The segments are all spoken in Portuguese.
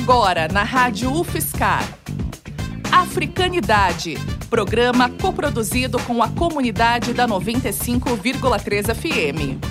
Agora, na Rádio UFSCar. Africanidade, programa coproduzido com a comunidade da 95,3 FM.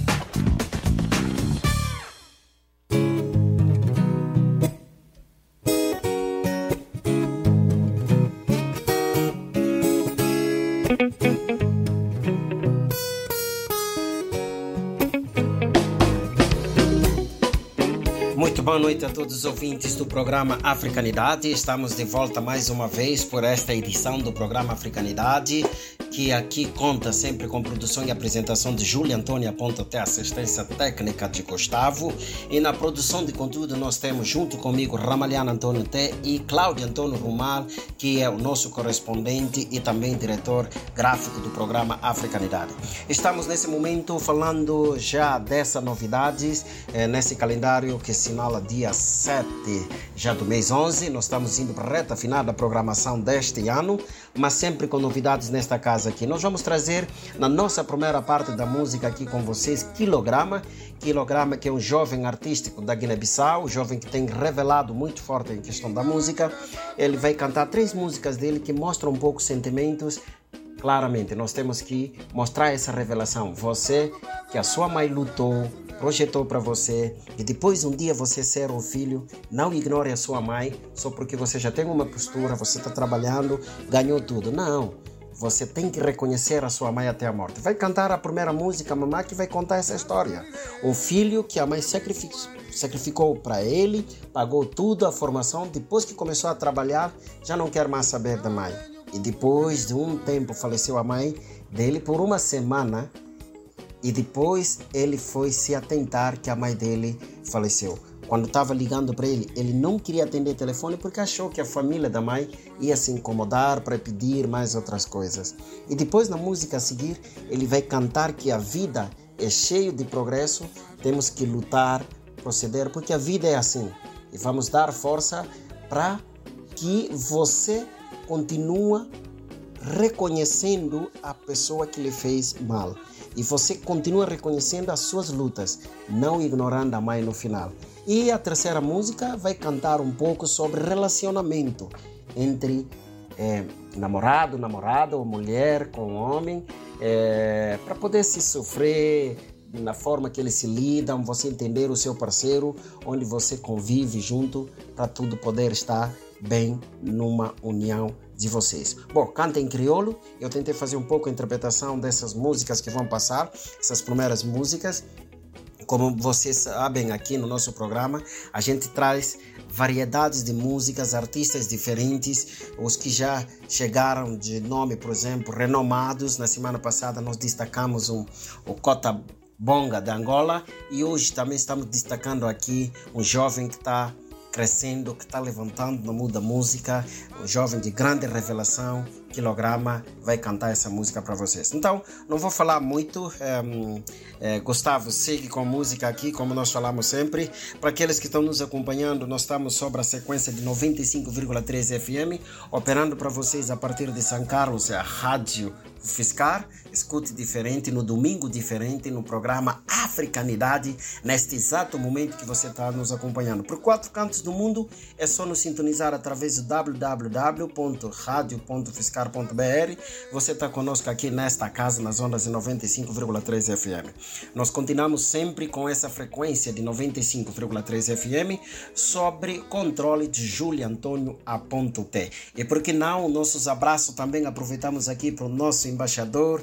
Boa noite a todos os ouvintes do programa Africanidade. Estamos de volta mais uma vez por esta edição do programa Africanidade, que aqui conta sempre com produção e apresentação de Júlia Antônia Ponte, assistência técnica de Gustavo. E na produção de conteúdo nós temos junto comigo Ramaliana Antônio T e Cláudio Antônio Rumal, que é o nosso correspondente e também diretor gráfico do programa Africanidade. Estamos nesse momento falando já dessas novidades, nesse calendário que assinala dia 7 já do mês 11. Nós estamos indo para a reta final da programação deste ano, mas sempre com novidades nesta casa aqui. Nós vamos trazer na nossa primeira parte da música aqui com vocês Kilograma, que é um jovem artístico da Guiné-Bissau, um jovem que tem revelado muito forte em questão da música. Ele vai cantar 3 músicas dele que mostram um pouco sentimentos. Claramente, nós temos que mostrar essa revelação. Você, que a sua mãe lutou, projetou para você, e depois um dia você ser o filho, não ignore a sua mãe só porque você já tem uma postura, você está trabalhando, ganhou tudo. Não, você tem que reconhecer a sua mãe até a morte. Vai cantar a primeira música, a mamãe, que vai contar essa história. O filho que a mãe sacrificou para ele, pagou tudo, a formação, depois que começou a trabalhar, já não quer mais saber da mãe. E depois de um tempo faleceu a mãe dele por uma semana, e depois ele foi se atentar que a mãe dele faleceu. Quando estava ligando para ele, ele não queria atender o telefone porque achou que a família da mãe ia se incomodar para pedir mais outras coisas. E depois, na música a seguir, ele vai cantar que a vida é cheia de progresso, temos que lutar, proceder, porque a vida é assim. E vamos dar força para que você continue reconhecendo a pessoa que lhe fez mal. E você continua reconhecendo as suas lutas, não ignorando a mãe no final. E a terceira música vai cantar um pouco sobre relacionamento entre namorado, ou mulher com homem, para poder se sofrer na forma que eles se lidam, você entender o seu parceiro, onde você convive junto, para tudo poder estar bem numa união de vocês. Bom, canta em crioulo. Eu tentei fazer um pouco a interpretação dessas músicas que vão passar, essas primeiras músicas. Como vocês sabem, aqui no nosso programa, a gente traz variedades de músicas, artistas diferentes, os que já chegaram de nome, por exemplo, renomados. Na semana passada nós destacamos o Cota Bonga de Angola, e hoje também estamos destacando aqui um jovem que está crescendo, que está levantando no mundo da música, um jovem de grande revelação. Kilograma vai cantar essa música para vocês. Então, não vou falar muito. Gustavo, segue com a música aqui, como nós falamos sempre. Para aqueles que estão nos acompanhando, nós estamos sobre a sequência de 95,3 FM, operando para vocês a partir de São Carlos, a Rádio UFSCar. Escute diferente, no domingo diferente, no programa Africanidade, neste exato momento que você está nos acompanhando. Por 4 cantos do mundo, é só nos sintonizar através do www.radio.ufscar.br. Você está conosco aqui nesta casa, nas ondas de 95,3 FM. Nós continuamos sempre com essa frequência de 95,3 FM sobre controle de Júlia Antônio T. E por que não, nossos abraços também aproveitamos aqui para o nosso embaixador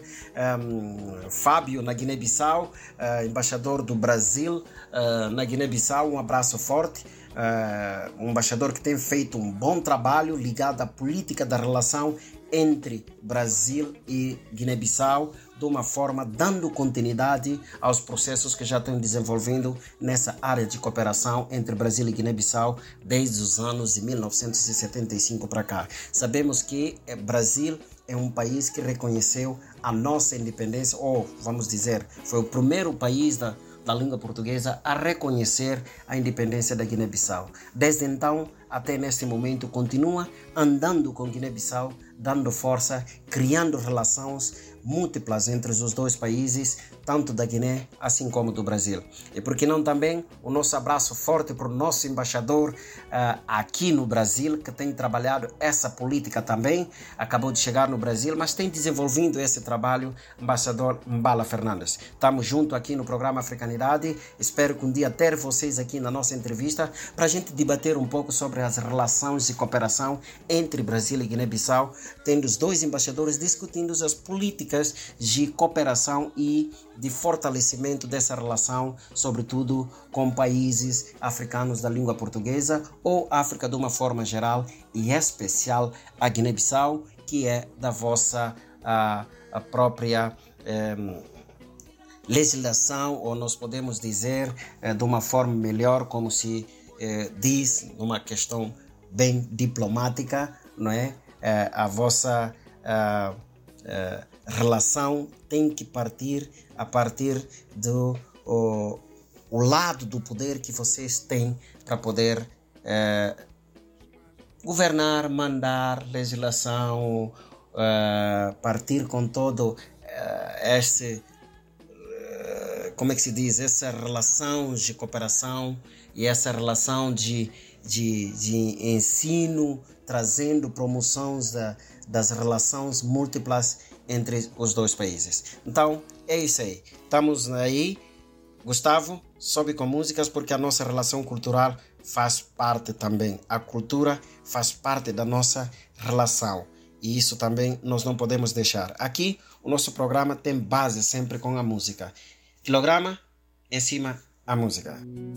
Fábio na Guiné-Bissau, embaixador do Brasil na Guiné-Bissau. Um abraço forte. Um embaixador que tem feito um bom trabalho ligado à política da relação entre Brasil e Guiné-Bissau, de uma forma dando continuidade aos processos que já estão desenvolvendo nessa área de cooperação entre Brasil e Guiné-Bissau desde os anos de 1975 para cá. Sabemos que Brasil é um país que reconheceu a nossa independência, ou vamos dizer, foi o primeiro país da língua portuguesa a reconhecer a independência da Guiné-Bissau. Desde então, até neste momento, continua andando com Guiné-Bissau, dando força, criando relações, múltiplas entre os dois países, tanto da Guiné assim como do Brasil. E por que não também o nosso abraço forte para o nosso embaixador aqui no Brasil, que tem trabalhado essa política também, acabou de chegar no Brasil, mas tem desenvolvido esse trabalho, embaixador Mbala Fernandes. Estamos juntos aqui no programa Africanidade, espero que um dia ter vocês aqui na nossa entrevista para a gente debater um pouco sobre as relações de cooperação entre Brasil e Guiné-Bissau, tendo os dois embaixadores discutindo as políticas de cooperação e de fortalecimento dessa relação, sobretudo com países africanos da língua portuguesa ou África de uma forma geral, e em especial a Guiné-Bissau, que é da vossa a própria legislação, ou nós podemos dizer de uma forma melhor, como se diz, numa questão bem diplomática, não é? A vossa relação tem que partir a partir do o lado do poder que vocês têm para poder governar, mandar legislação, partir com todo como é que se diz, essa relação de cooperação e essa relação de ensino, trazendo promoções das relações múltiplas entre os dois países. Então, é isso aí. Estamos aí. Gustavo, sobe com músicas, porque a nossa relação cultural faz parte também. A cultura faz parte da nossa relação. E isso também nós não podemos deixar. Aqui, o nosso programa tem base sempre com a música. Quilograma em cima a música.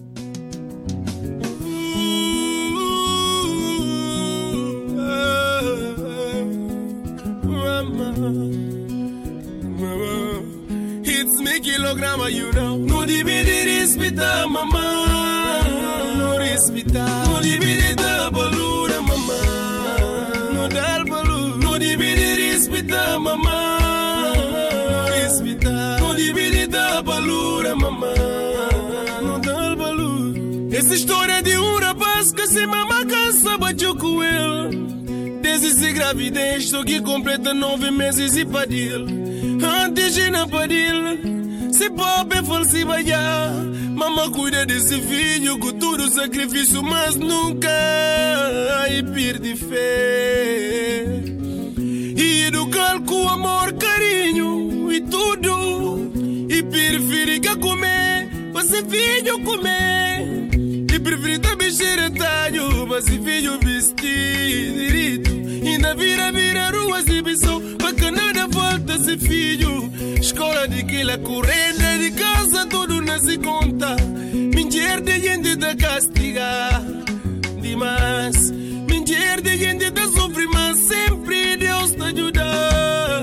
It's me Kilograma, you know. No divide respita, mama. No respita. No divide da balura, mama. No dal balu. No divide respita, mama. No respita. No divide da balura, mama. No dal balu. Essa história de rapaz que se mama cansa, bateu com ele. Desde gravidez, só que completa 9 meses e padil. Antes de não padil, se pobre falsi já. Mama cuida desse filho com todo sacrifício, mas nunca aí perde fé. E educar com amor, carinho e tudo. E prefere que comer, para se filho comer. E prefere também cheirar talho, para se filho vestir direito. Ainda vira ruas e visão, para que nada falta esse filho. Escola de que la corrente de casa, tudo não se conta. Mentir de gente da castigar demais. Mentir de gente da sofrer, mas sempre Deus te ajuda.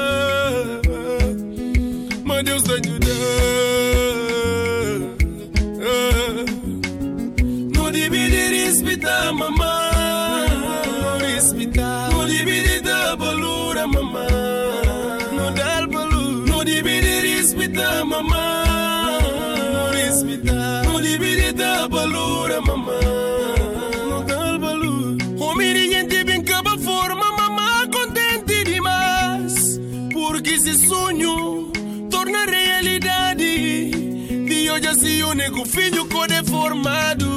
Mas Deus te ajuda. Não divide respeitar mamãe. No divide da balura, mamá. No dal balu. No divide respita, mamá. No respita. No divide da balura, mamá. No dal balu. Homem de gente bem caba forma, mamá contente demais. Porque esse sonho torna realidade. De hoje assim o nego filho co-deformado.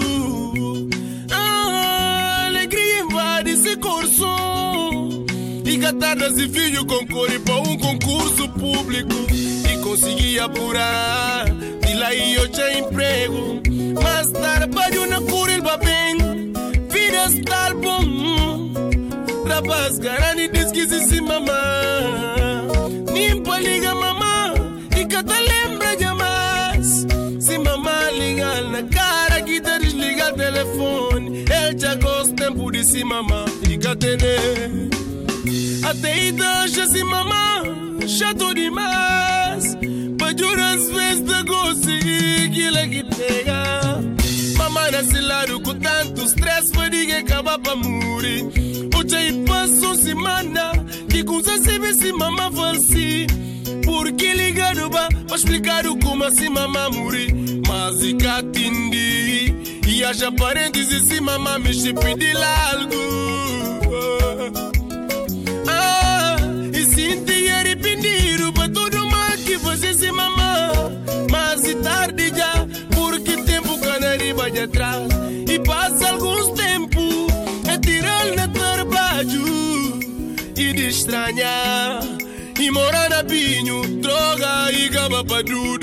Esse curso e gatadas e filho concorre para concurso público e consegui apurar e lá eu tinha emprego, mas trabalho na curva bem, vida está bom. Rapaz, garante diz que se mamá nimpa liga mamá e cada lembra jamais. Se mamá liga na cara que tá desliga o telefone, ele já gosta tempo de se mamá e catene. Até idade se mamá chato demais, pra jurar as vezes da gosto e que ela que pega. Mamá nesse lado com tanto stress, foi de que acaba pra morrer. Hoje aí passou semana que com se mamá falsi. Porque ligado pra explicar como assim mamá morrer. Mas e catindi e acha parênteses se mamá me pedir algo. E sinto arrependir atrás. E passa alguns tempo a tirar na trabalho e de estranhar. E mora na pinho, droga e gaba pra tudo.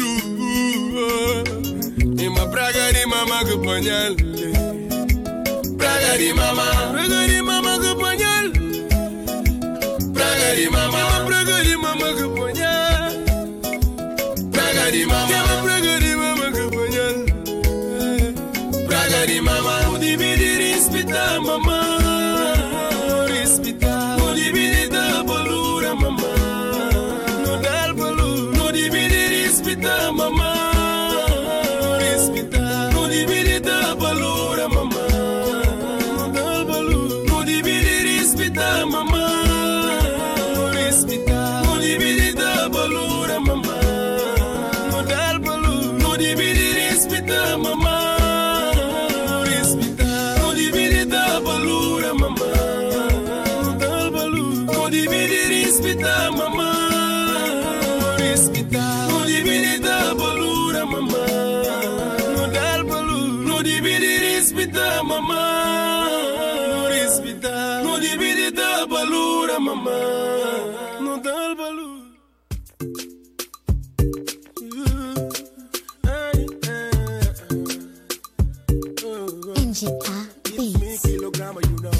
E uma praga de mama que panhal. Praga de mama que panhal. Praga de mama que panhal. Praga de mama que panhal. Praga de mama. O dividir e hospital, mamã. Hospital. O dividir da bolura, mamã. No dá balur. No dividir e hospital, mamã. Hospital. No dividir da bolura, mamã. No dá balur. No dividir e hospital, mamã. Hospital. No dividir da bolura, mamã. No dá balur. No dividir e hospital, mamã. Hospital, mamã. Hospital. No dividir da bolura, mamã. No dá balur. No dividir hospital, mamã. Hospital. No dividir da bolura, mamã. No dá balur. NGA Beats. Kilograma, you know.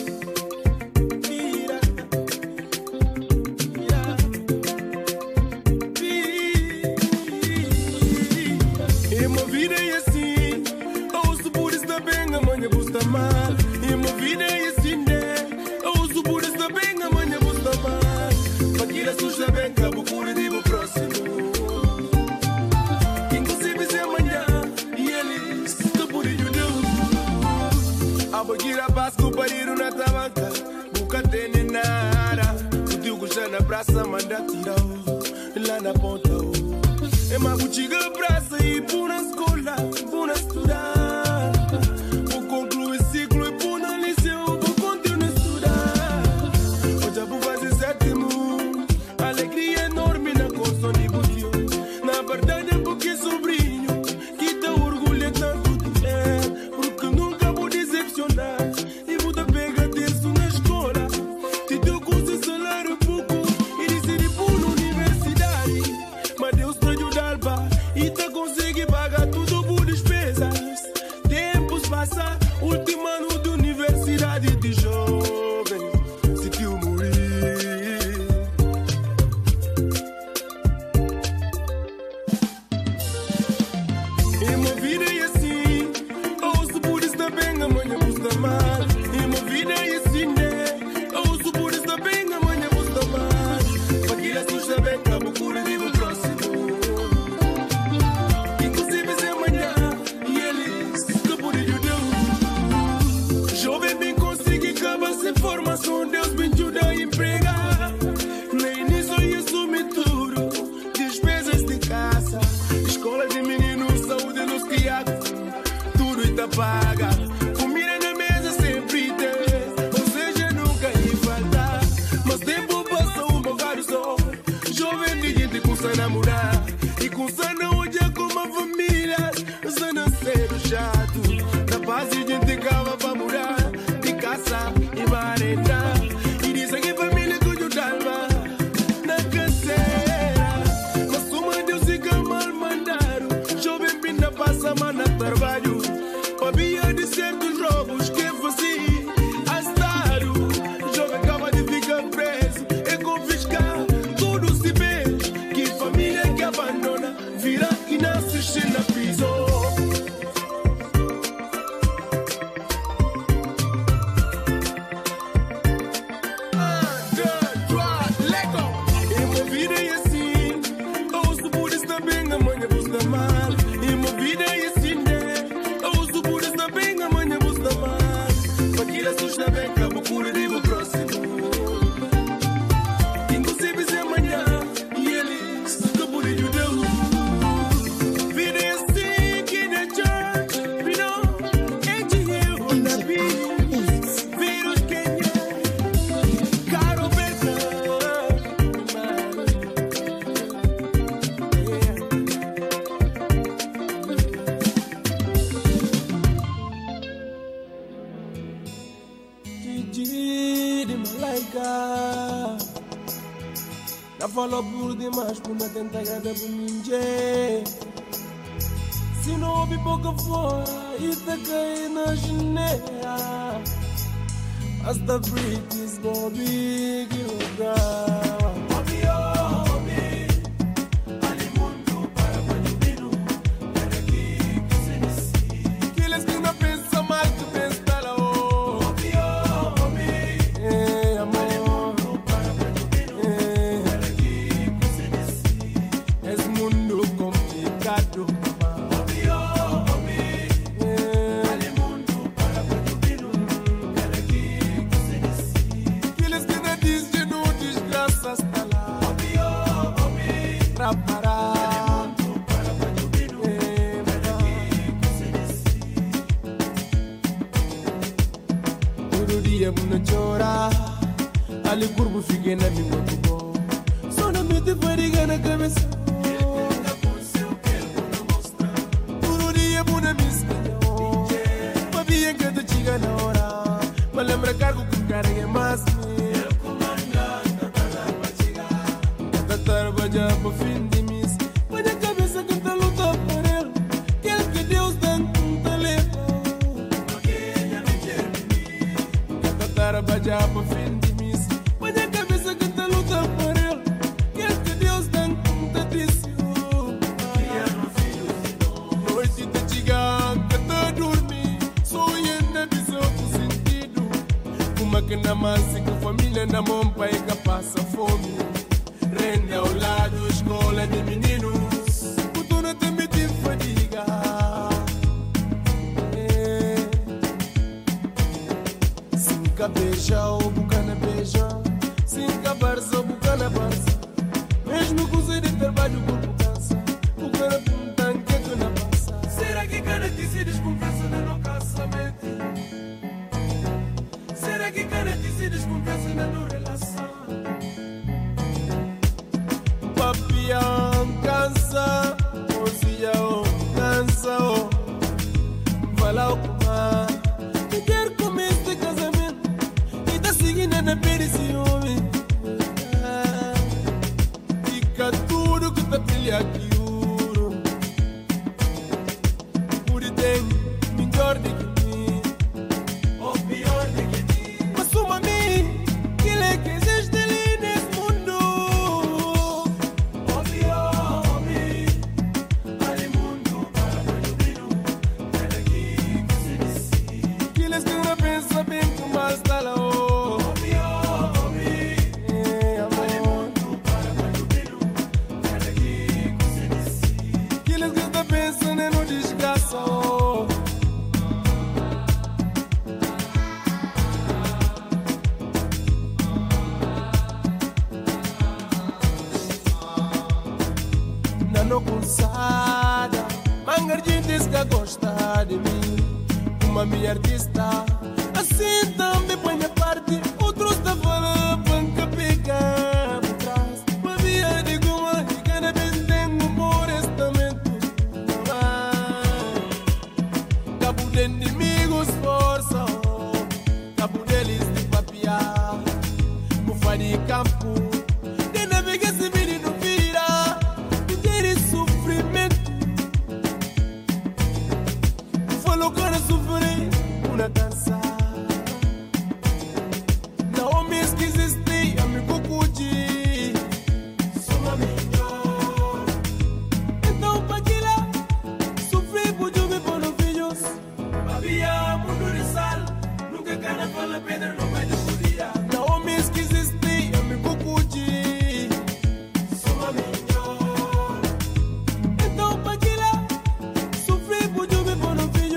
E uma vida é assim, né? Eu uso por esta bem, amanhã vou estar mal. Maquila suja bem, cabo cura de próximo. Inclusive se amanhã, e eles estão por aí, a bagueira basco para ir na tabanca. Nunca tem nada. O tio já na praça manda tirar lá na ponta. É uma buchiga praça e por na escola, por na estudar. paga. Comida na mesa fugir de malaika. Na fala por demais, por não tentar agradar por mim. Se não ouve boca fora, e tá caindo na janela. Hasta breathe is gonna be kilogram. Ali curvo fiquei na minha mão. Só não me te fariga na cabeça. Todo dia buna misquinho. Mas via que tu chega na hora. Mas lembra cargo com carga mais. Eu comandante da chegar. Tatar baja para fim de mês. Mas a cabeça que tá luta por ele. Quer que Deus dê conta leva. Alguém me quer mim. Tatar baja para fim de mês. Na massa que família na mão pai que passa fome. Renda ao lado, escola de meninos. O dono também tem fadiga. Cinca beija ou bucana beija. Cinca barça ou bucana barça. Mesmo com o de trabalho o corpo cansa. Bucana punta que não passa. Será que cada ti se desconversa na no casamento? Será que cada ti se desconversa na no relação? Papião cansa, mozião cansa, vai lá ocupar. E quer comer este casamento e tá seguindo na perição. Fica tudo que tá pilha aqui. Por tem melhor de que gosta de mim, uma minha artista. Assim também põe minha parte. Outros da fala banca pega por trás. Uma via de goma e cada vez tenho um bom restamento. Cabo de inimigos força, cabo deles de papiar. Bufa de campo, de navegar se menino vira. Ter sofrimento. Cara sofrer uma dança. Não me esqueceste, amigo Cuji. Sou melhor. Então para que lá sofrer por jogar por os filhos. Havia mundo de sal, nunca cana fala pedra no meio do dia. Não me esqueceste, amigo Cuji. Sou melhor. Então para que lá sofrer por jogar por os filhos.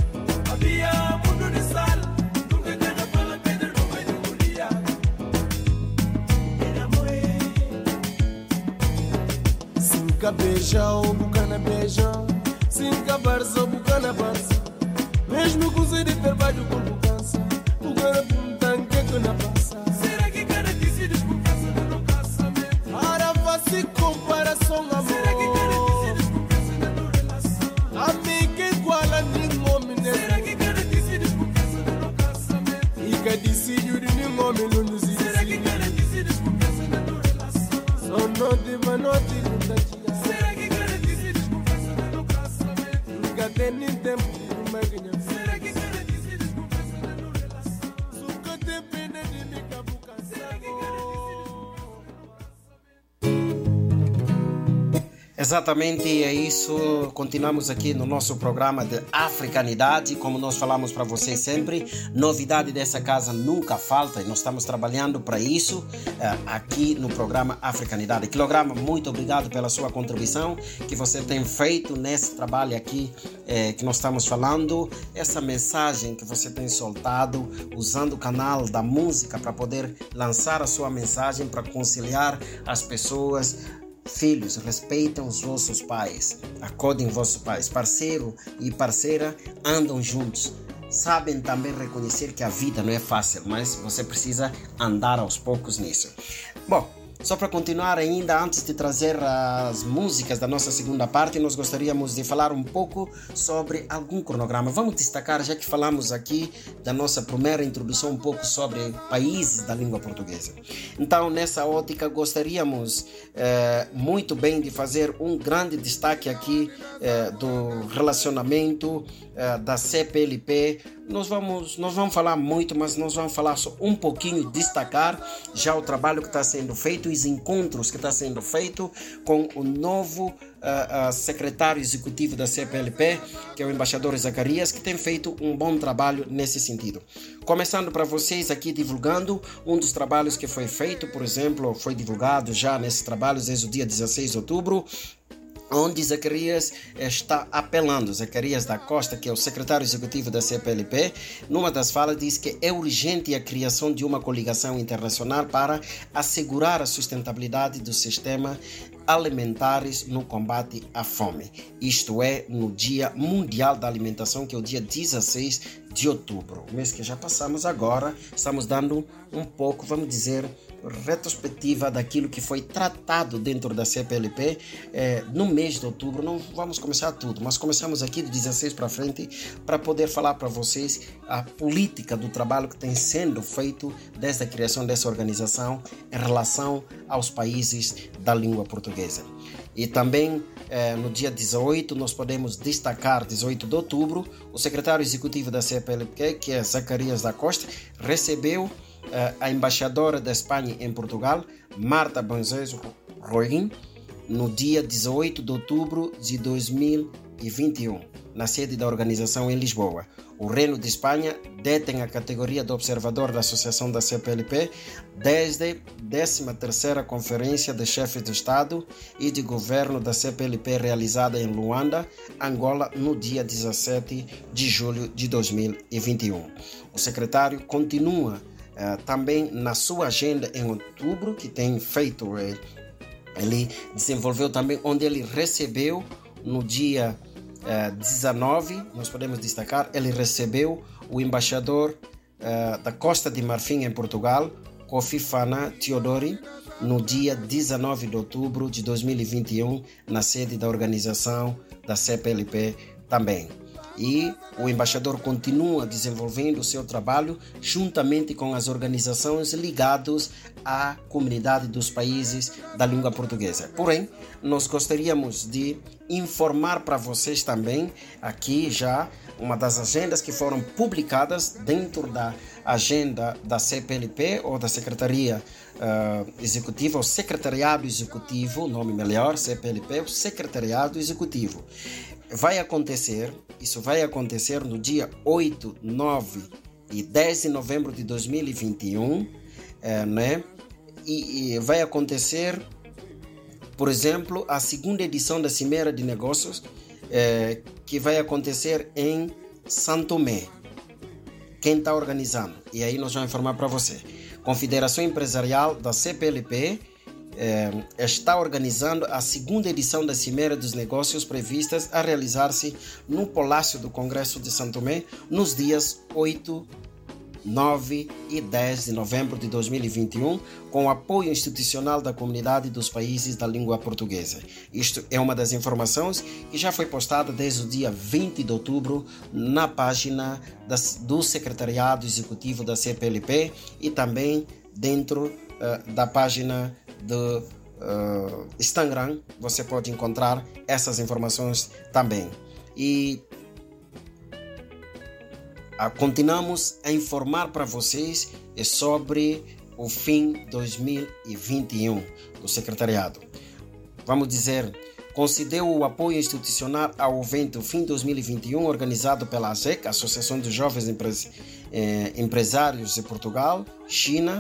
Cinca beija ou bucana beija. Cinca barça ou bucana barça. Mesmo com o de trabalho o corpo cansa. Bucana punta que não passa. Será que cada ti se desconversa no casamento? Para fazer comparação amor. Será que cada ti se desconversa na relação? Amiga igual a ninguém homem. Será que cada ti se desconversa no casamento? E decídio de nenhum homem não nos ensina. Será que cada decídio por pensa na tua relação? Só noite, mas noite não tá tirando. Será que cada decídio por pensa na tua casamento? Nunca tem nem tempo de uma ganha. Será que cada decídio por pensa na tua relação? Nunca tem pena de me cabucar. Será que cada Exatamente, é isso. Continuamos aqui no nosso programa de Africanidade. Como nós falamos para vocês sempre, novidade dessa casa nunca falta e nós estamos trabalhando para isso aqui no programa Africanidade. Quilograma, muito obrigado pela sua contribuição que você tem feito nesse trabalho aqui que nós estamos falando. Essa mensagem que você tem soltado usando o canal da música para poder lançar a sua mensagem para conciliar as pessoas. Filhos, respeitem os vossos pais, acodem vossos pais. Parceiro e parceira andam juntos. Sabem também reconhecer que a vida não é fácil, mas você precisa andar aos poucos nisso. Bom, só para continuar ainda, antes de trazer as músicas da nossa segunda parte, nós gostaríamos de falar um pouco sobre algum cronograma. Vamos destacar, já que falamos aqui da nossa primeira introdução, um pouco sobre países da língua portuguesa. Então, nessa ótica, gostaríamos muito bem de fazer um grande destaque aqui do relacionamento da CPLP. Nós vamos falar muito, mas nós vamos falar só um pouquinho, destacar já o trabalho que está sendo feito, os encontros que está sendo feito com o novo secretário executivo da CPLP, que é o embaixador Zacarias, que tem feito um bom trabalho nesse sentido. Começando para vocês aqui divulgando um dos trabalhos que foi feito, por exemplo, foi divulgado já nesses trabalhos desde o dia 16 de outubro, onde Zacarias está apelando, Zacarias da Costa, que é o secretário executivo da CPLP, numa das falas diz que é urgente a criação de uma coligação internacional para assegurar a sustentabilidade do sistema alimentares no combate à fome. Isto é, no Dia Mundial da Alimentação, que é o dia 16 de outubro. O mês que já passamos agora, estamos dando um pouco, vamos dizer, retrospectiva daquilo que foi tratado dentro da CPLP no mês de outubro. Não vamos começar tudo, mas começamos aqui de 16 para frente para poder falar para vocês a política do trabalho que tem sendo feito desde a criação dessa organização em relação aos países da língua portuguesa. E também no dia 18 nós podemos destacar, 18 de outubro, o secretário executivo da CPLP, que é Zacarias da Costa, recebeu a embaixadora da Espanha em Portugal, Marta Bonzés Roiguin, no dia 18 de outubro de 2021, na sede da organização em Lisboa. O Reino de Espanha detém a categoria de observador da Associação da CPLP desde a 13ª Conferência de Chefes de Estado e de Governo da CPLP realizada em Luanda, Angola, no dia 17 de julho de 2021. O secretário continua também na sua agenda em outubro, que tem feito, ele desenvolveu também, onde ele recebeu no dia 19, nós podemos destacar, ele recebeu o embaixador da Costa de Marfim em Portugal, Kofi Fana Teodori, no dia 19 de outubro de 2021, na sede da organização da CPLP também. E o embaixador continua desenvolvendo o seu trabalho juntamente com as organizações ligadas à comunidade dos países da língua portuguesa. Porém, nós gostaríamos de informar para vocês também aqui já uma das agendas que foram publicadas dentro da agenda da CPLP ou da Secretaria Executiva, ou Secretariado Executivo, nome melhor, CPLP, o Secretariado Executivo. Isso vai acontecer no dia 8, 9 e 10 de novembro de 2021, né? E vai acontecer, por exemplo, a segunda edição da Cimeira de Negócios, que vai acontecer em São Tomé. Quem está organizando? E aí nós vamos informar para você. Confederação Empresarial da CPLP está organizando a segunda edição da Cimeira dos Negócios previstas a realizar-se no Palácio do Congresso de São Tomé nos dias 8 9 e 10 de novembro de 2021, com o apoio institucional da comunidade dos países da língua portuguesa. Isto é uma das informações que já foi postada desde o dia 20 de outubro na página do Secretariado Executivo da CPLP e também dentro da página do Instagram. Você pode encontrar essas informações também. E continuamos a informar para vocês sobre o fim 2021 do secretariado. Vamos dizer, concedeu o apoio institucional ao evento Fim 2021 organizado pela ASEC, Associação dos Jovens Empresários de Portugal, China,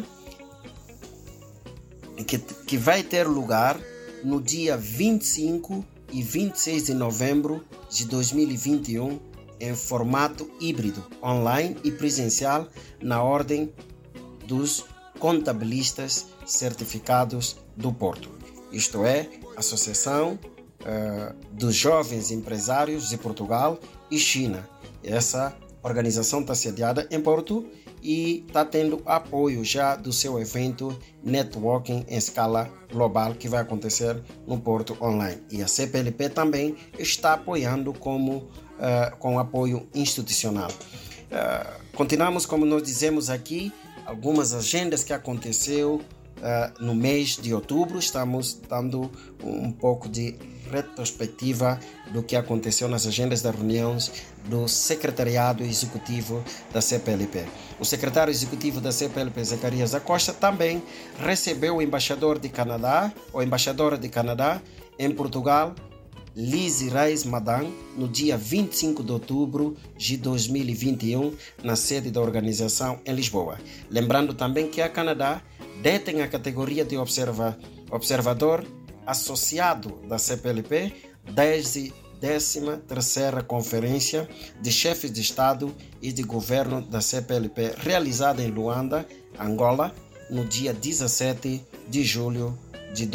que vai ter lugar no dia 25 e 26 de novembro de 2021 em formato híbrido, online e presencial, na Ordem dos Contabilistas Certificados do Porto. Isto é, Associação dos Jovens Empresários de Portugal e China. Essa organização está sediada em Porto e está tendo apoio já do seu evento Networking em escala global que vai acontecer no Porto Online. E a CPLP também está apoiando com apoio institucional. Continuamos, como nós dizemos aqui, algumas agendas que aconteceu no mês de outubro. Estamos dando um pouco de retrospectiva do que aconteceu nas agendas das reuniões do Secretariado Executivo da CPLP. O secretário executivo da CPLP, Zacarias Acosta, também recebeu o embaixadora de Canadá em Portugal, Lizzie Reis Madan, no dia 25 de outubro de 2021, na sede da organização em Lisboa. Lembrando também que a Canadá detém a categoria de observador associado da CPLP desde a 13ª Conferência de Chefes de Estado e de Governo da CPLP, realizada em Luanda, Angola, no dia 17 de julho de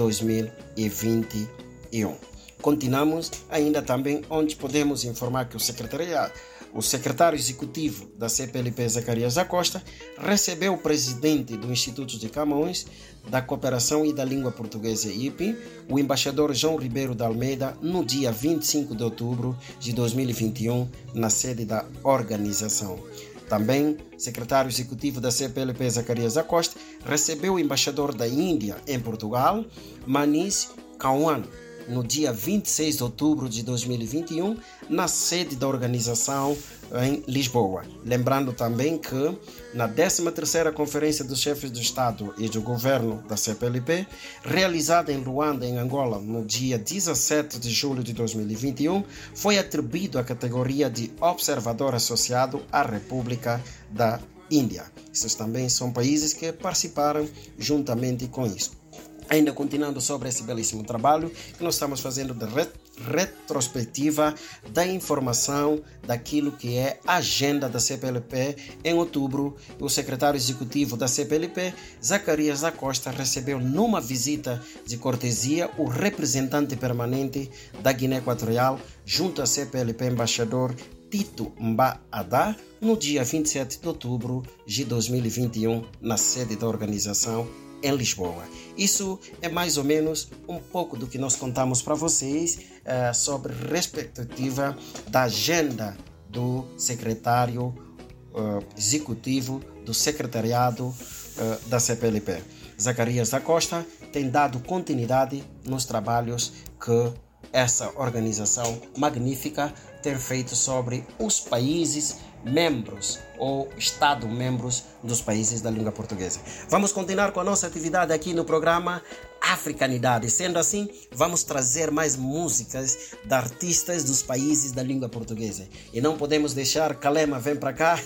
2021. Continuamos ainda também onde podemos informar que o secretário executivo da CPLP, Zacarias Acosta, recebeu o presidente do Instituto de Camões da Cooperação e da Língua Portuguesa, IPI, o embaixador João Ribeiro de Almeida, no dia 25 de outubro de 2021, na sede da organização. Também, o secretário executivo da CPLP, Zacarias Acosta, recebeu o embaixador da Índia em Portugal, Manish Kawan, no dia 26 de outubro de 2021, na sede da organização em Lisboa. Lembrando também que na 13ª Conferência dos Chefes do Estado e do Governo da CPLP, realizada em Luanda, em Angola, no dia 17 de julho de 2021, foi atribuído a categoria de observador associado à República da Índia. Esses também são países que participaram juntamente com isso. Ainda continuando sobre esse belíssimo trabalho que nós estamos fazendo de retrospectiva da informação daquilo que é a agenda da CPLP. Em outubro, o secretário executivo da CPLP, Zacarias Acosta, recebeu numa visita de cortesia o representante permanente da Guiné Equatorial junto à CPLP, embaixador Tito Mba-Adá, no dia 27 de outubro de 2021, na sede da organização em Lisboa. Isso é mais ou menos um pouco do que nós contamos para vocês sobre a perspectiva da agenda do secretário executivo do secretariado da CPLP. Zacarias da Costa tem dado continuidade nos trabalhos que essa organização magnífica tem feito sobre os países membros ou Estado-membros dos países da língua portuguesa. Vamos continuar com a nossa atividade aqui no programa Africanidade. Sendo assim, vamos trazer mais músicas de artistas dos países da língua portuguesa. E não podemos deixar Calema vem para cá,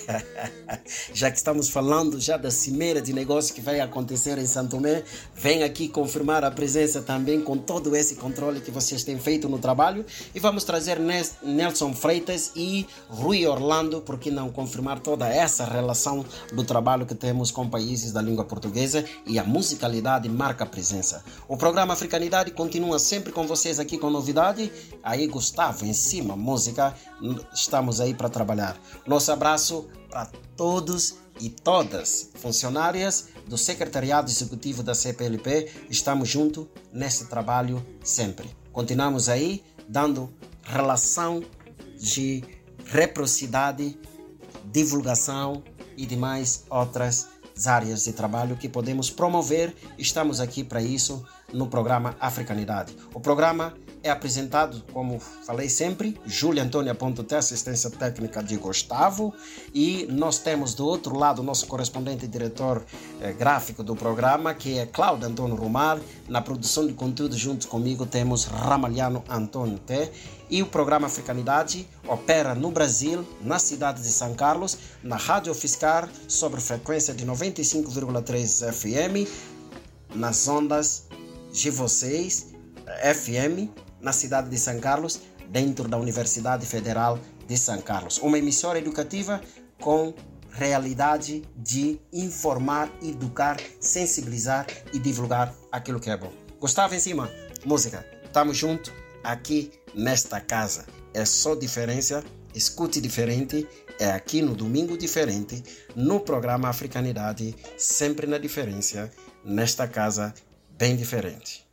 já que estamos falando já da cimeira de negócios que vai acontecer em Santo Tomé. Vem aqui confirmar a presença também com todo esse controle que vocês têm feito no trabalho. E vamos trazer Nelson Freitas e Rui Orlando, porque não confirmar toda essa relação do trabalho que temos com países da língua portuguesa, e a musicalidade marca a presença. O programa Africanidade continua sempre com vocês aqui com novidade. Aí Gustavo em cima, música, estamos aí para trabalhar. Nosso abraço para todos e todas funcionárias do Secretariado Executivo da CPLP. Estamos juntos nesse trabalho sempre. Continuamos aí dando relação de reciprocidade, divulgação e demais outras áreas de trabalho que podemos promover. Estamos aqui para isso no programa Africanidade. O programa é apresentado, como falei sempre, Júlia Antônia Ponte, assistência técnica de Gustavo, e nós temos do outro lado o nosso correspondente e diretor gráfico do programa, que é Cláudio Antônio Romar. Na produção de conteúdo junto comigo temos Ramalhano Antônio T. E o programa Africanidade opera no Brasil, na cidade de São Carlos, na Rádio Fiscar, sobre frequência de 95,3 FM, nas ondas de vocês, FM, na cidade de São Carlos, dentro da Universidade Federal de São Carlos. Uma emissora educativa com realidade de informar, educar, sensibilizar e divulgar aquilo que é bom. Gustavo em cima, música. Estamos juntos aqui nesta casa. É só diferença, escute diferente. É aqui no Domingo Diferente, no programa Africanidade, sempre na diferença, nesta casa bem diferente.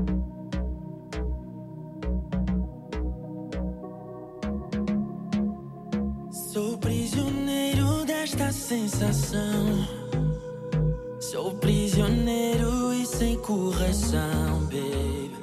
Sou prisioneiro desta sensação. Sou prisioneiro e sem correção, baby.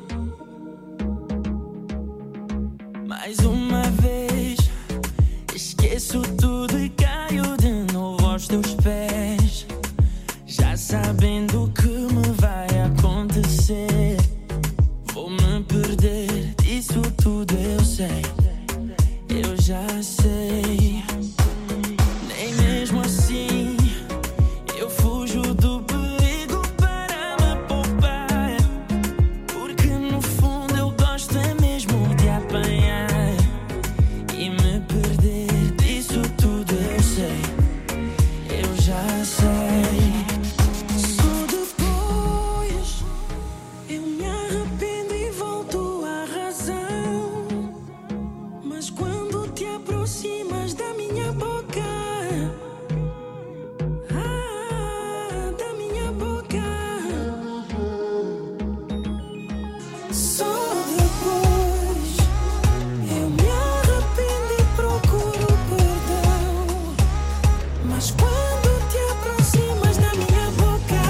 Mais uma vez esqueço tudo e caio de novo aos teus pés, já sabendo o que me vai acontecer. Vou me perder, disso tudo eu sei. Eu já sei. Nem mesmo assim eu fujo do perigo para me poupar, porque no fundo eu gosto é mesmo de apanhar e me perder. Disso tudo eu sei. Eu já sei. Só depois eu me arrependo e volto à razão. Mas quando te aproximas da minha boca, da minha boca, só depois eu me arrependo e procuro perdão. Mas quando te aproximas da minha boca,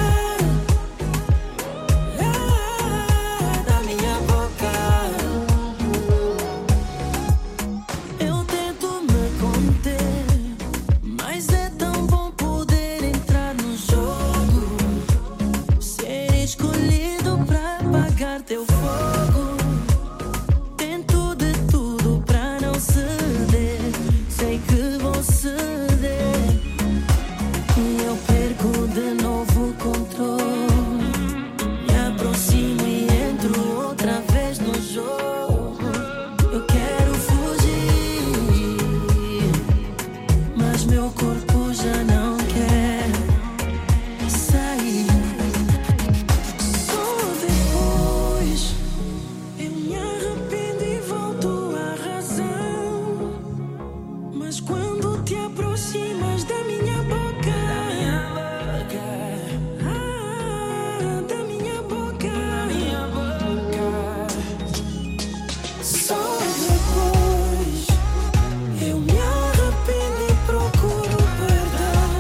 da minha boca, eu tento me conter, mas é tão bom poder entrar no jogo, ser escolhido pra apagar teu fogo. Tento de tudo pra não ceder, sei que vou ceder e eu perco de novo o controle. Me aproximo e entro outra vez no jogo. Eu quero fugir, mas meu corpo já não quer sair. Só depois eu me arrependo e volto à razão. Mas quando te aproximas da minha boca, da minha boca, só depois eu me arrependo e procuro perdão.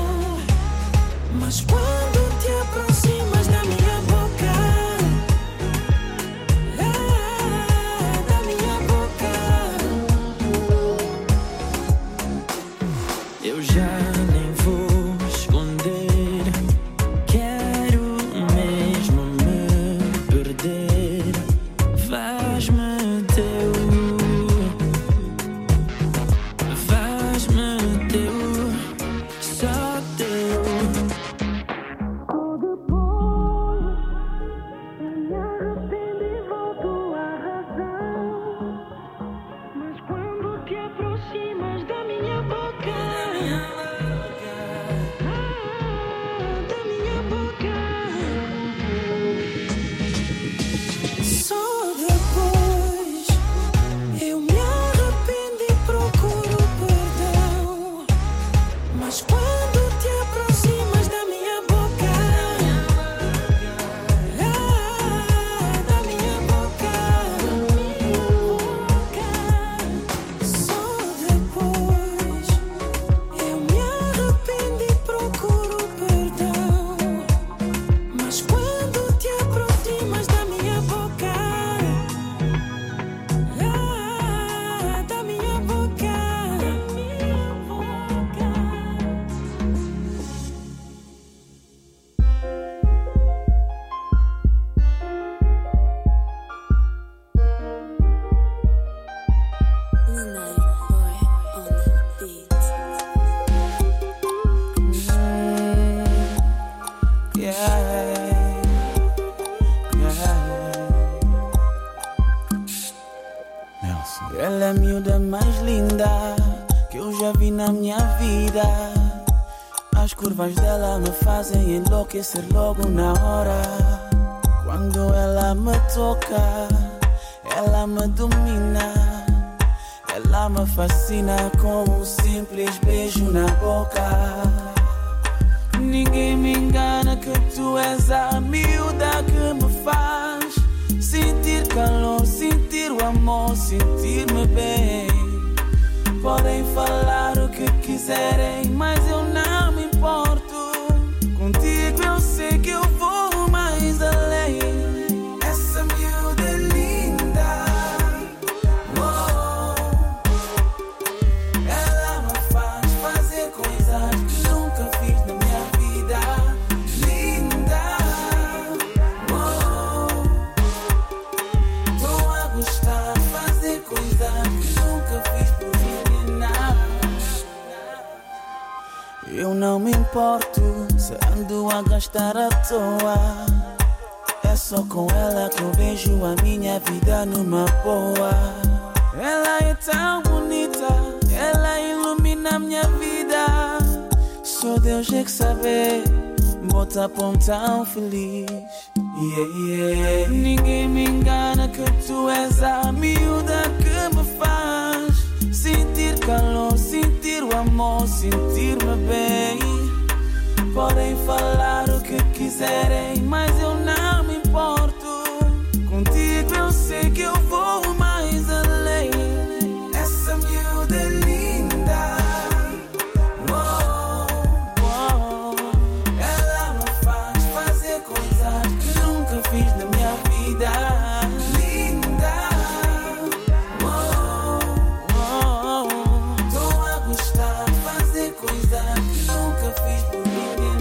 As curvas dela me fazem enlouquecer logo na hora. Quando ela me toca, ela me domina. Ela me fascina com um simples beijo na boca. Ninguém me engana que tu és a miúda que me faz sentir calor, sentir o amor, sentir-me bem. Podem falar o que quiserem, mas eu não me importo. Contigo eu sei que eu vou mais além. Essa miúda é linda. Oh, ela me faz fazer coisas que nunca fiz na minha vida. Linda. Oh, tô a gostar de fazer coisas que nunca fiz por ninguém. Eu não me importo se ando a gastar à toa. É só com ela que eu vejo a minha vida numa boa. Ela é tão bonita, ela ilumina a minha vida. Só Deus é que sabe, bota pão tão feliz. Yeah, yeah. Ninguém me engana que tu és a miúda que me faz sentir calor, sentir o amor, sentir-me bem. Podem falar o que quiserem, mas eu não me importo. Contigo eu sei que eu vou mais além. Essa miúda é linda. Oh, oh. Ela me faz fazer coisas que nunca fiz na minha vida. Linda. Oh, oh. Tô a gostar de fazer coisas que nunca fiz por ninguém.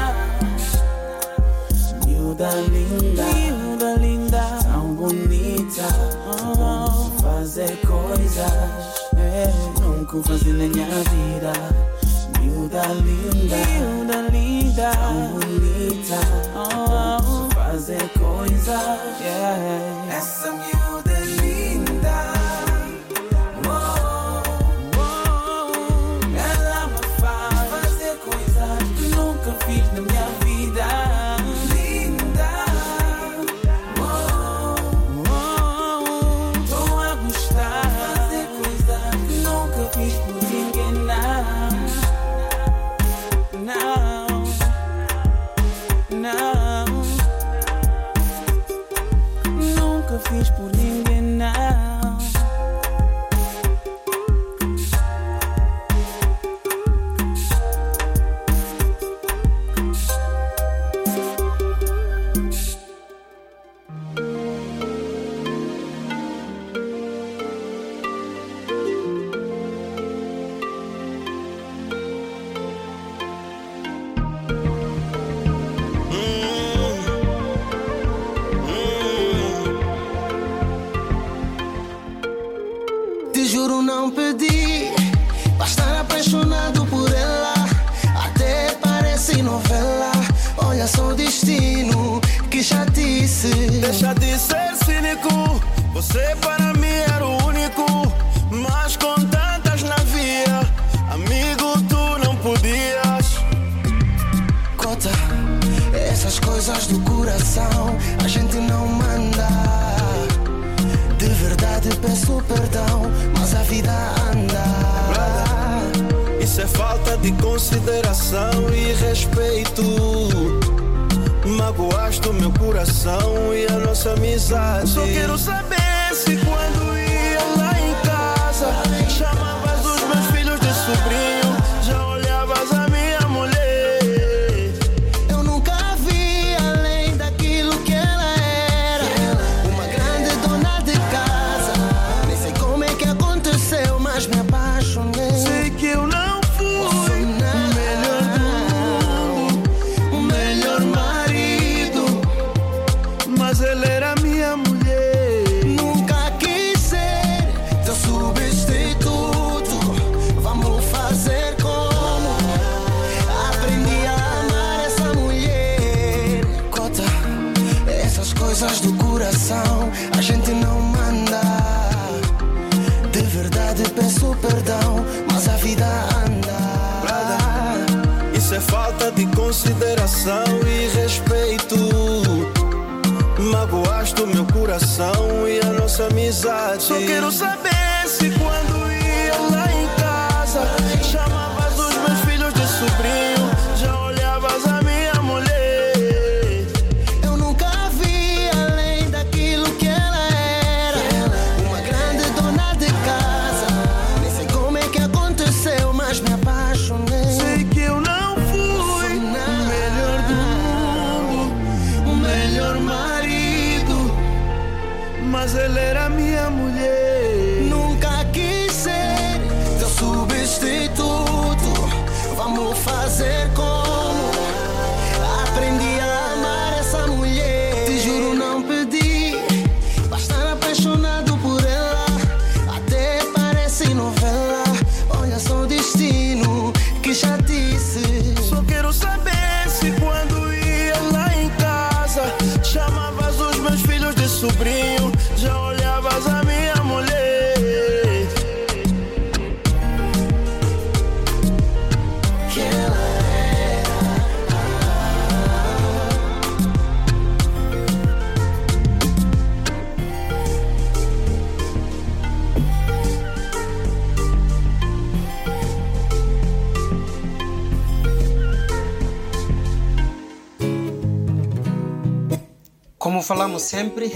Miúda linda, tão bonita. Fazer coisas nunca fazer na minha vida. Miúda linda, tão bonita. Fazer coisas. Essa miúda é linda. Ela me faz fazer coisas que nunca fiz na minha vida. Fiz por ninguém, não. Juro não pedi pra estar apaixonado por ela. Até parece novela. Olha só o destino, que chatice. Deixa de ser cínico. Você para mim era o único. Mas com tantas na via, amigo, tu não podias. Cota, essas coisas do coração a gente não manda. De verdade peço perdão, mas a vida anda. Isso é falta de consideração e respeito. Magoaste o meu coração e a nossa amizade. Só quero saber se quando ia lá em casa chamavas os meus filhos de sobrinho, já olhavas a minha mulher. Eu nunca vi além daquilo que ela era. Uma grande dona de casa. Nem sei como é que aconteceu, mas me apaixonei. Sei que eu não fui o melhor do mundo, o melhor marido, mas ela era minha mulher. Nunca quis ser teu substituto. Vamos fazer falta de consideração e respeito. Magoaste o meu coração e a nossa amizade. Só quero saber se quando ia lá em casa chamavas os meus filhos de sobrinho, já olhavas a minha mulher. Eu nunca vi além daquilo que ela era, uma grande dona de casa. Nem sei como é que aconteceu, mas me apaixonei. Sei que eu não fui o melhor do mundo, o melhor marido, mas ela era minha mulher. Nunca quis ser teu substituto. Vamos fazer como? Aprendi a amar essa mulher. Te juro, não pedi pra estar apaixonado por ela. Até parece novela. Olha só o destino que já disse. Só quero saber se quando ia lá em casa chamavas os meus filhos de sobrinho, já olhavas a minha mulher. Que ela Como falamos sempre,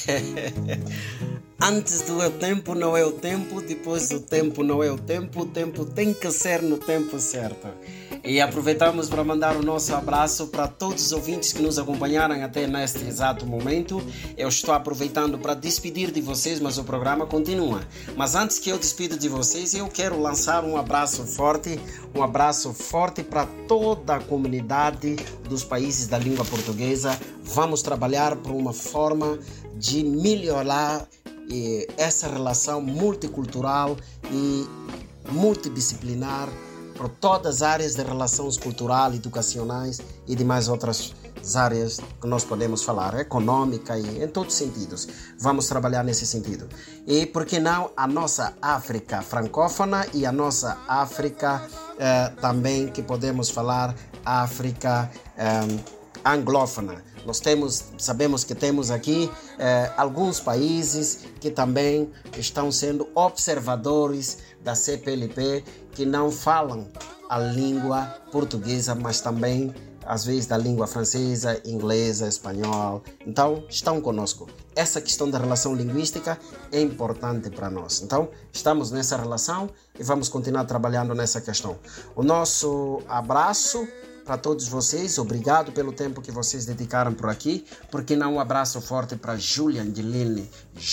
antes do tempo não é o tempo, depois do tempo não é o tempo tem que ser no tempo certo. E aproveitamos para mandar o nosso abraço para todos os ouvintes que nos acompanharam até neste exato momento. Eu estou aproveitando para despedir de vocês, mas o programa continua. Mas antes que eu despido de vocês, eu quero lançar um abraço forte para toda a comunidade dos países da língua portuguesa. Vamos trabalhar por uma forma de melhorar essa relação multicultural e multidisciplinar por todas as áreas de relações culturais, educacionais e demais outras áreas que nós podemos falar, econômica e em todos os sentidos. Vamos trabalhar nesse sentido. E por que não a nossa África francófona e a nossa África também, que podemos falar África anglófona. Nós sabemos que temos aqui alguns países que também estão sendo observadores da CPLP, que não falam a língua portuguesa, mas também às vezes da língua francesa, inglesa, espanhol. Então, estão conosco. Essa questão da relação linguística é importante para nós. Então, estamos nessa relação e vamos continuar trabalhando nessa questão. O nosso abraço para todos vocês, obrigado pelo tempo que vocês dedicaram por aqui. Porque não um abraço forte para Julia Angelini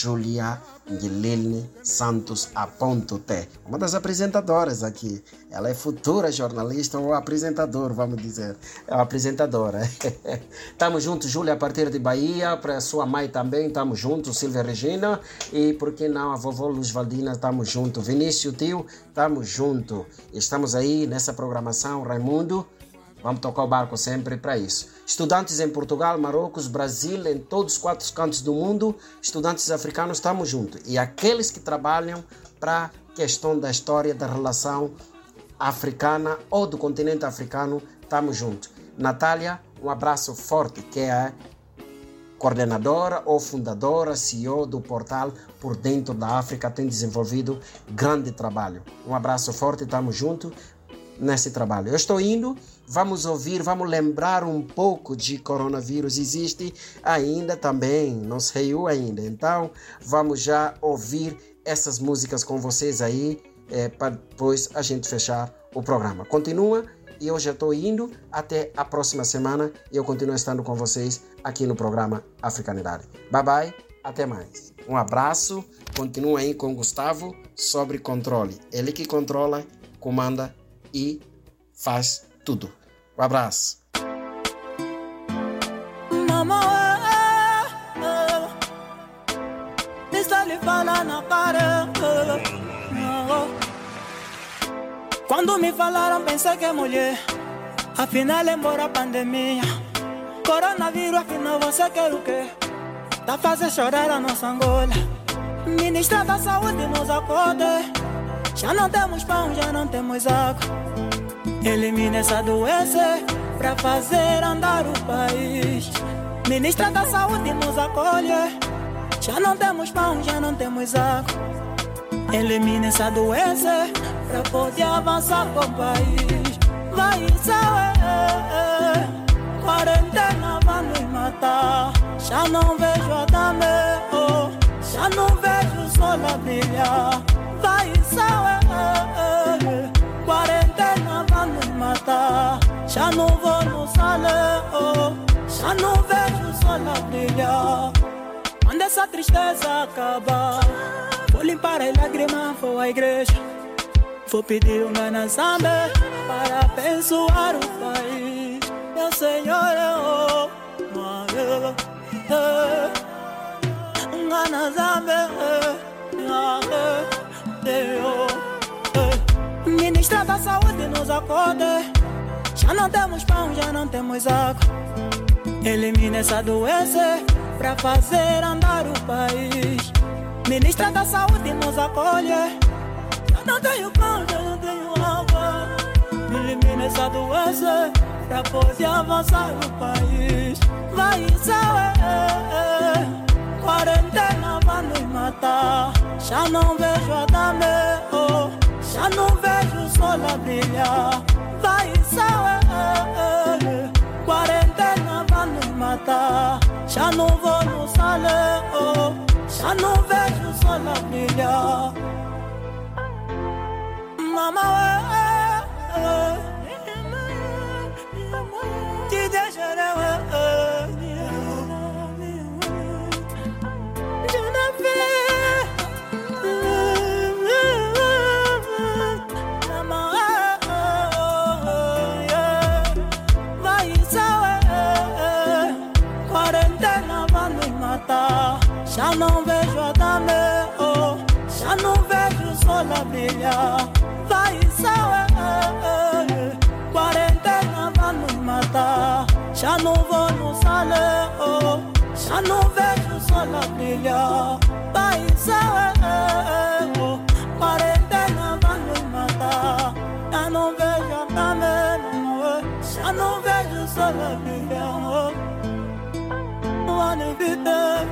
Santos A.T, uma das apresentadoras aqui. Ela é futura jornalista ou apresentador, vamos dizer. É uma apresentadora. Tamo juntos, Júlia, a partir de Bahia. Para sua mãe também, tamo juntos, Silvia Regina. E por que não a vovó Luz Valdina, tamo junto. Vinícius, tio, tamo junto. Estamos aí nessa programação, Raimundo. Vamos tocar o barco sempre para isso. Estudantes em Portugal, Marrocos, Brasil, em todos os 4 cantos do mundo, estudantes africanos, estamos juntos. E aqueles que trabalham para a questão da história da relação africana ou do continente africano, estamos juntos. Natália, um abraço forte, que é a coordenadora ou fundadora, CEO do portal Por Dentro da África, tem desenvolvido grande trabalho. Um abraço forte, estamos juntos nesse trabalho. Eu estou indo, vamos ouvir, vamos lembrar um pouco de coronavírus. Existe ainda também, não saiu ainda. Então, vamos já ouvir essas músicas com vocês aí, para depois a gente fechar o programa. Continua, e eu já estou indo. Até a próxima semana e eu continuo estando com vocês aqui no programa Africanidade. Bye bye, até mais. Um abraço, continua aí com Gustavo sobre controle. Ele que controla, comanda e faz tudo. Um abraço. Quando me falaram pensei que é mulher, afinal embora a pandemia. Coronavírus, afinal você quer o quê? Tá fazendo chorar a nossa Angola. Ministra da Saúde nos acorde. Já não temos pão, já não temos água. Elimina essa doença pra fazer andar o país. Ministra da Saúde nos acolhe. Já não temos pão, já não temos água. Elimina essa doença pra poder avançar com o país. Vai quarentena vai nos matar. Já não vejo a dame, oh. Já não vejo o sol a brilhar. Vai quarentena vai nos matar. Já não vou no salão, oh. Já não vejo o sol a brilhar. Quando essa tristeza acabar, vou limpar as lágrimas, vou à igreja. Vou pedir um ganazambe para abençoar o país. Meu Senhor, Ministra da Saúde nos acorde. Já não temos pão, já não temos água. Elimina essa doença pra fazer andar o país. Ministra da Saúde nos acolhe. Já não tenho pão, já não tenho água. Elimina essa doença pra poder avançar o país. Vai quarentena vai nos matar. Já não vejo a dame, oh. Já não vejo o sol a brilhar. Vai quarentena vai nos matar. Já não vou no salão, oh. Já não vejo o sol a brilhar. Mama, te deixarei. Já não vejo a dame, oh. Já não vejo o sol a brilhar. Vai quarentena vai nos matar. Já não vou no salão, oh. Já não vejo o sol a brilhar. Vai quarentena vai nos matar. Já não vejo a dame, oh. Já não vejo o sol a brilhar, oh. Wanna be there.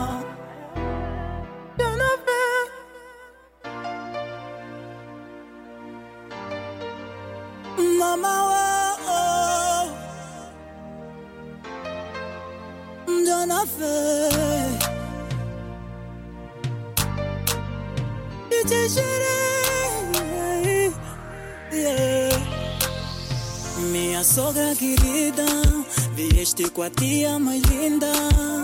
Mama, oh, Dona Fé, eu te jurei, yeah. Minha sogra querida, vieste com a tia mais linda.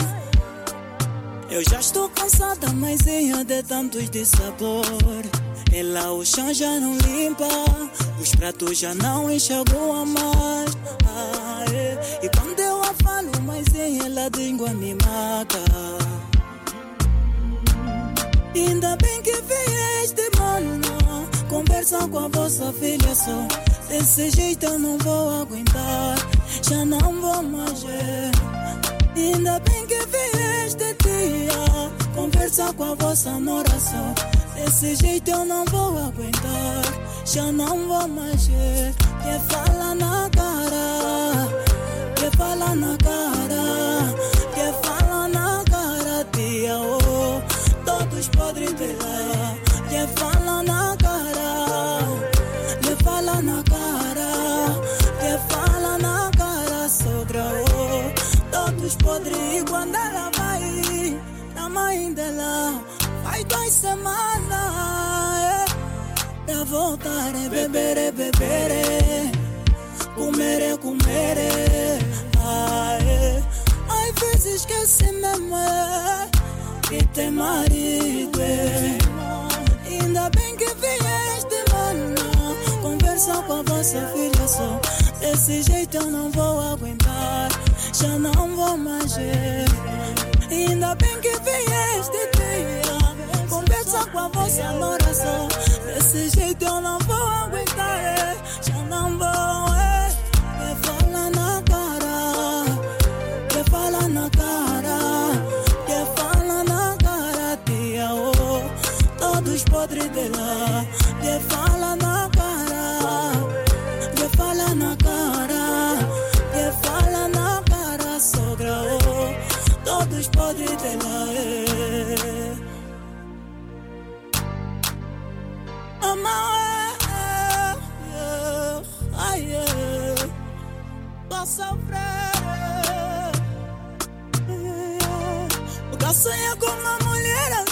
Eu já estou cansada, maisinha, de tantos de sabor. Ela o chão já não limpa, os pratos já não enxergam a mais. E quando eu a falo, maisinha, ela de língua me mata. Ainda bem que vieste, mano, conversar com a vossa filha só. Desse jeito eu não vou aguentar, já não vou mais ver. Ainda bem que vieste, tia, conversar com a vossa nora só. Desse jeito eu não vou aguentar, já não vou mais ver. Quer falar na cara, quer falar na cara, quer falar na cara, tia, oh. Todos podres dela. Quer falar na cara, quer falar na cara, quer falar na cara, sogra, oh. Todos podres. E quando ela vai na mãe dela, faz 2 semanas, pra voltar é beber, comer, comer. Às vezes esquece mesmo que tem marido. Ainda bem que vieste, mano, conversar com a vossa filha só. Desse jeito eu não vou aguentar, já não vou mais ver. Ainda bem que vieste, tia, conversar com a vossa nora só. Desse jeito eu não vou aguentar, já não vou. Quer falar na cara, quer falar na cara, quer falar na cara, tia, oh. Todos podres dela. Quer falar na cara, novela, Tô sofrer. Eu sonho com uma mulher